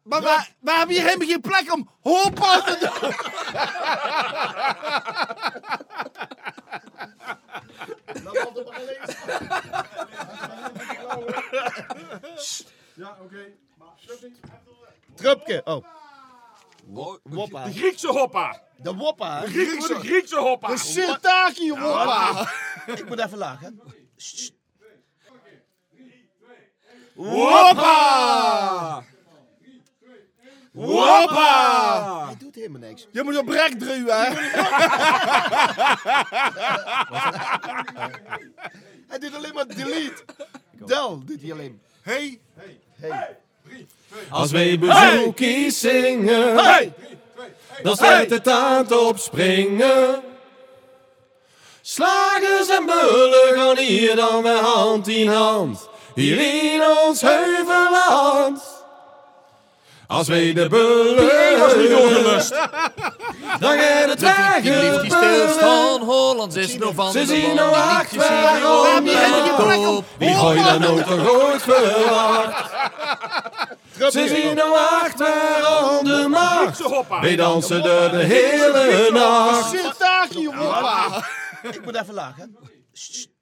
Maar we hebben hier helemaal geen plek om hoppa te doen. Ja, oké. Trupke. Oh. Woppa. De Griekse hoppa. De woppa. De Griekse hoppa. De shiitake woppa. Ik moet even lachen. Woppa. Woppa. Hij doet helemaal niks. Je moet op rek druwen, hè. Hij doet alleen maar delete. Del doet hij alleen. Hey. Als wij bezoekjes zingen, dan staat het aan het opspringen. Slagers en bullen gaan hier dan weer hand in hand, hier in ons heuvelland. Als wij de bullen dan gaat het weg. Die stilstaan, Hollands is nog van Ze de zien land. nou acht waarom de wie gooi dan nooit toch nooit verwacht. Ze zien nou acht waarom de macht. Wij dansen door de hele nacht. Shiitake woppa. Ik moet even lachen.